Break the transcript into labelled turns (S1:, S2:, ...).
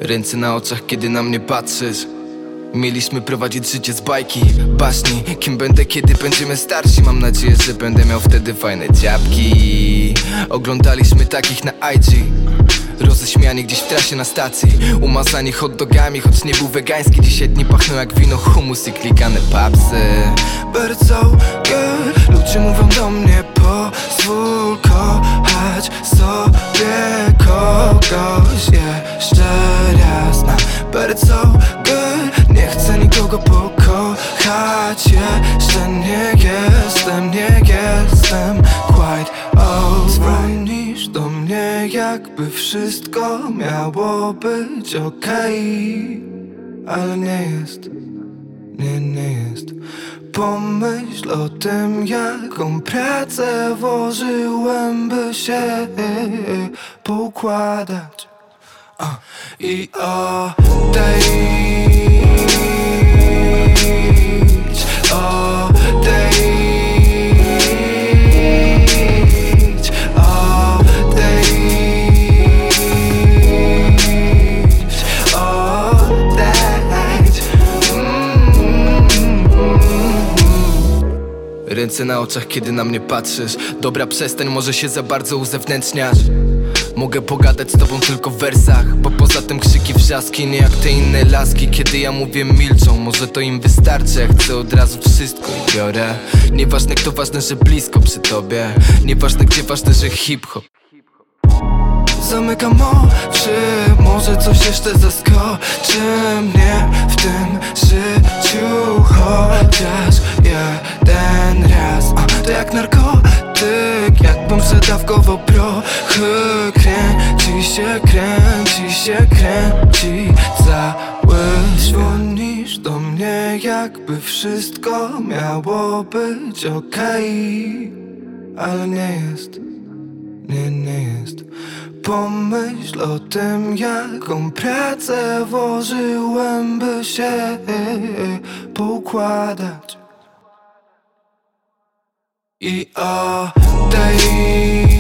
S1: Ręce na oczach, kiedy na mnie patrzysz. Mieliśmy prowadzić życie z bajki, baśni. Kim będę, kiedy będziemy starsi? Mam nadzieję, że będę miał wtedy fajne dziabki. Oglądaliśmy takich na IG, roześmiani gdzieś w trasie na stacji, umazani hot dogami, choć nie był wegański. Dzisiaj dni pachną jak wino, humus i klikane papsy. But it's so good. Ludzie mówią do mnie: pozwól kochać sobie kogoś jeszcze raz. But it's so good. Nie chcę nikogo pokochać jeszcze. Nie jestem quite old. Dzwonisz do mnie, jakby wszystko miało być okej, ale nie jest, nie jest. Pomyśl o tym, jaką pracę włożyłem, by się poukładać i odejdź. Ręce na oczach, kiedy na mnie patrzysz. Dobra, przestań, może się za bardzo uzewnętrzniasz. Mogę pogadać z tobą tylko w wersach, bo poza tym krzyki, wrzaski, nie jak te inne laski. Kiedy ja mówię, milczą, może to im wystarczy. Ja chcę od razu wszystko i biorę. Nieważne kto, ważne, że blisko przy tobie. Nieważne gdzie, ważne, że hip-hop. Zamykam oczy, może coś jeszcze zaskoczy mnie w tym życiu. Chociaż jeden raz, to jak narkotyk, jakbym przedawkował prochy. Kręci się cały świat. Dzwonisz do mnie, jakby wszystko miało być okej, ale nie jest, nie jest. Pomyśl o tym, jaką pracę włożyłem, by się poukładać i odejdź.